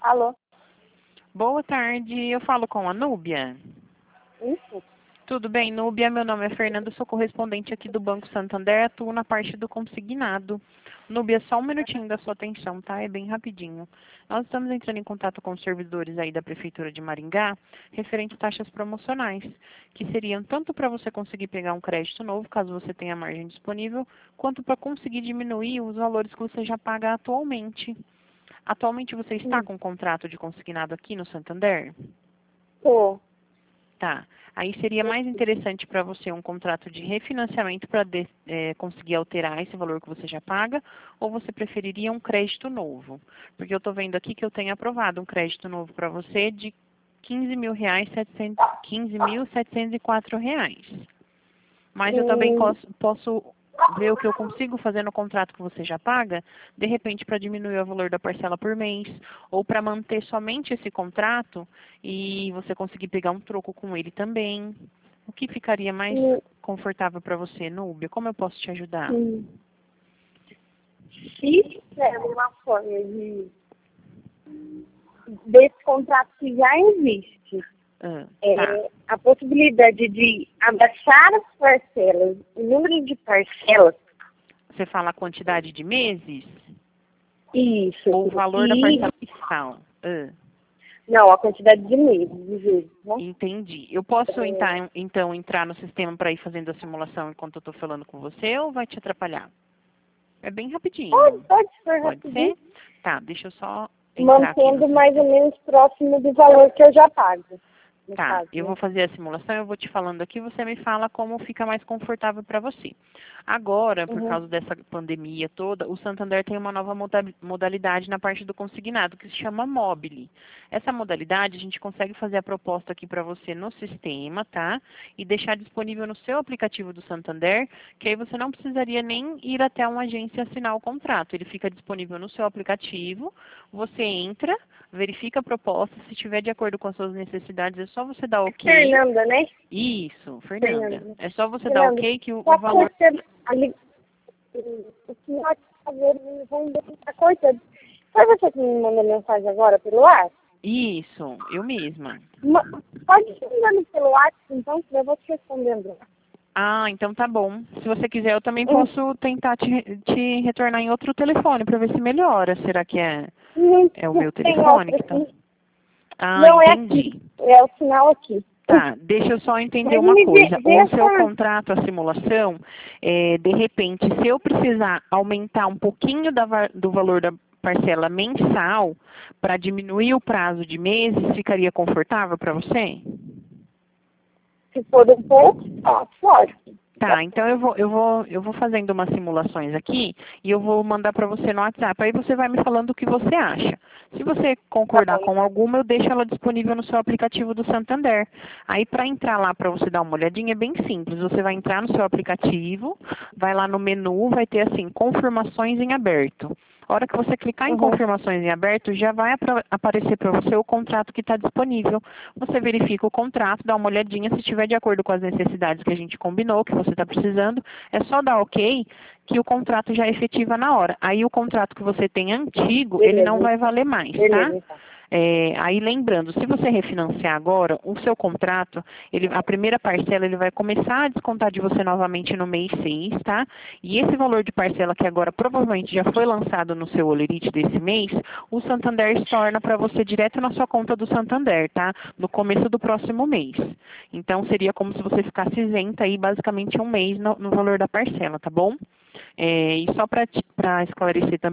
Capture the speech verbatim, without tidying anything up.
Alô? Boa tarde, eu falo com a Núbia. Isso? Tudo bem, Núbia? Meu nome é Fernanda, sou correspondente aqui do Banco Santander, atuo na parte do consignado. Núbia, só um minutinho da sua atenção, tá? É bem rapidinho. Nós estamos entrando em contato com os servidores aí da Prefeitura de Maringá, referente a taxas promocionais, que seriam tanto para você conseguir pegar um crédito novo, caso você tenha margem disponível, quanto para conseguir diminuir os valores que você já paga atualmente. Atualmente você está Hum. com um contrato de consignado aqui no Santander? Tô. Tá. Aí seria mais interessante para você um contrato de refinanciamento para é, conseguir alterar esse valor que você já paga, ou você preferiria um crédito novo? Porque eu estou vendo aqui que eu tenho aprovado um crédito novo para você de quinze mil reais, quinze mil setecentos e quatro reais. Mas eu também Hum, posso, posso ver o que eu consigo fazer no contrato que você já paga, de repente para diminuir o valor da parcela por mês, ou para manter somente esse contrato e você conseguir pegar um troco com ele também. O que ficaria mais hum, confortável para você, Núbia? Como eu posso te ajudar? hum. Se tiver uma forma de desse contrato que já existe, Ah, tá. é, a possibilidade de abaixar as parcelas, o número de parcelas, Você fala a quantidade de meses isso, ou o valor da e parcela mensal? Ah. não, a quantidade de meses, de vezes, né? Entendi. Eu posso É, entrar, então entrar no sistema para ir fazendo a simulação enquanto eu estou falando com você ou vai te atrapalhar? É bem pode, rapidinho. pode ser Pode ser? rapidinho, Tá, deixa eu só entrar aqui no mantendo mais ou sistema. menos próximo do valor que eu já pago, no Tá, caso, eu né? vou fazer a simulação, eu vou te falando aqui, você me fala como fica mais confortável para você. Agora, por Uhum. causa dessa pandemia toda, o Santander tem uma nova moda- modalidade na parte do consignado, que se chama Mobile. Essa modalidade, a gente consegue fazer a proposta aqui para você no sistema, tá? E deixar disponível no seu aplicativo do Santander, que aí você não precisaria nem ir até uma agência assinar o contrato. Ele fica disponível no seu aplicativo, você entra, verifica a proposta, se estiver de acordo com as suas necessidades, é só você dar ok. Fernanda, né? Isso, Fernanda. Fernanda. É só você dar Fernanda, ok que o, o só valor. cortando ali. O que nós fazemos, vamos ver se tá cortando. Foi você que me mandou mensagem agora pelo ar? Isso, eu mesma. Ma- Pode me mandar no pelo WhatsApp, então, que eu vou te respondendo. Ah, então tá bom. Se você quiser, eu também Hum, posso tentar te, te retornar em outro telefone para ver se melhora. Será que é, Não, é o não meu tem telefone outra que tá? aqui. Ah, Não é entendi. aqui. É o sinal aqui. Tá, deixa eu só entender Mas uma me vê, coisa. vê O seu essa. contrato, a simulação, é, de repente, se eu precisar aumentar um pouquinho da va- do valor da parcela mensal para diminuir o prazo de meses, ficaria confortável para você? Se for um pouco, ó, pode. Tá, então eu vou, eu vou, eu vou fazendo umas simulações aqui e eu vou mandar para você no WhatsApp. Aí você vai me falando o que você acha. Se você Tá concordar bom. com alguma, eu deixo ela disponível no seu aplicativo do Santander. Aí para entrar lá para você dar uma olhadinha é bem simples. Você vai entrar no seu aplicativo, vai lá no menu, vai ter assim, confirmações em aberto. A hora que você clicar em Uhum. confirmações em aberto, já vai apra- aparecer para você o contrato que está disponível. Você verifica o contrato, dá uma olhadinha, se estiver de acordo com as necessidades que a gente combinou, que você está precisando, é só dar ok que o contrato já é efetiva na hora. Aí o contrato que você tem antigo, ele não Beleza, vai então. valer mais, tá? Beleza, então. É, aí lembrando, se você refinanciar agora, o seu contrato, ele, a primeira parcela ele vai começar a descontar de você novamente no mês seis, tá? E esse valor de parcela que agora provavelmente já foi lançado no seu Olerite desse mês, o Santander estorna para você direto na sua conta do Santander, tá? No começo do próximo mês. Então seria como se você ficasse isenta aí basicamente um mês no, no valor da parcela, tá bom? É, e só para esclarecer também,